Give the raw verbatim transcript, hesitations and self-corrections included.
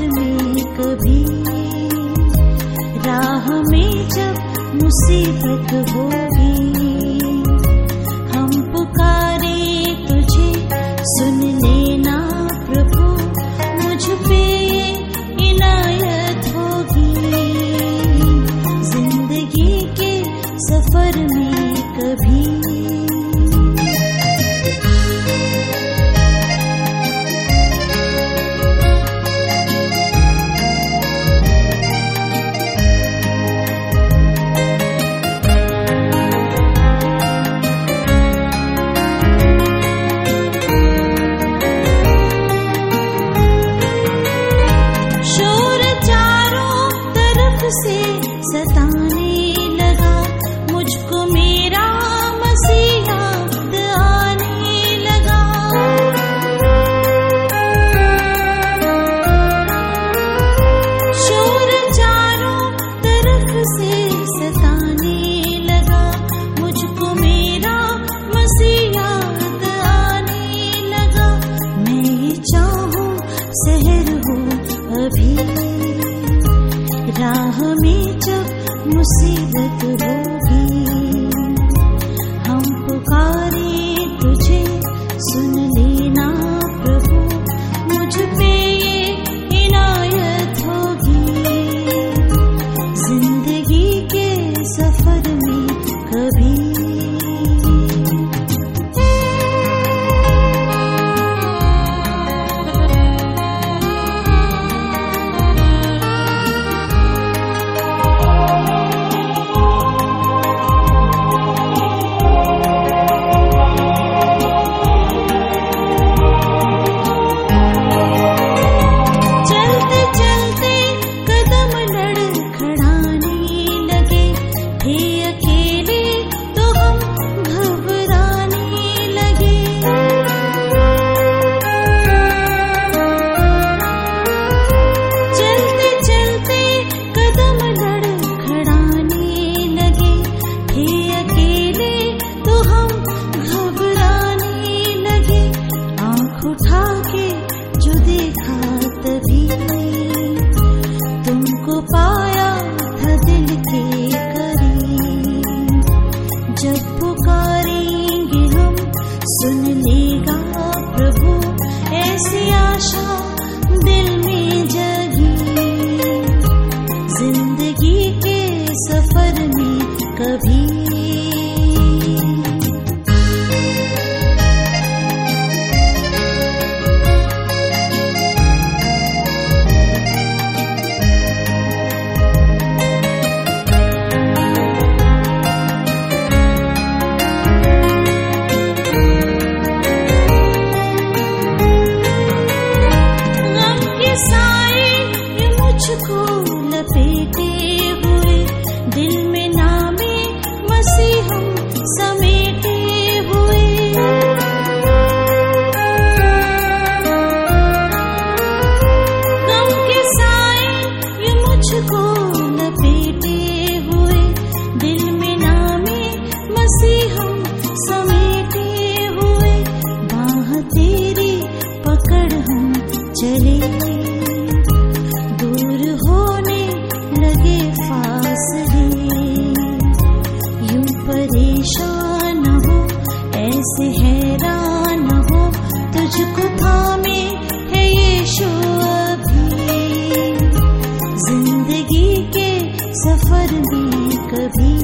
में कभी, राह में जब मुसीबत होगी, हम पुकारे तुझे सुन लेना प्रभु, मुझ पे इनायत होगी। जिंदगी के सफर में कभी, से सताने लगा मुझको मेरा मसीहा आने लगा। शोर चारों तरफ से सताने लगा मुझको मेरा मसीहा आने लगा। मैं चाहूं सहर हो अभी, राह में जब मुसीबत होगी, हम पुकारे तुझे सुन लेना प्रभु, मुझ पे ये इनायत होगी। जिंदगी के सफर में कभी, उठा के जो देखा तभी, तुमको पाया था दिल के करीब। जब पुकारेंगे हम सुन लेगा प्रभु, ऐसी आशा दिल में जगी। जिंदगी के सफर में कभी, मुझको लपेटे हुए दिल में नामे मसीह हम समेटे हुए। गम के साए ये मुझको लपेटे हुए दिल में नामे मसीह हम समेटे हुए। बाह तेरी पकड़ हम चले, दूर होने लगे फासले। यूं परेशान हो ऐसे हैरान हो, तुझको थामे है यीशु अभी। जिंदगी के सफर में कभी,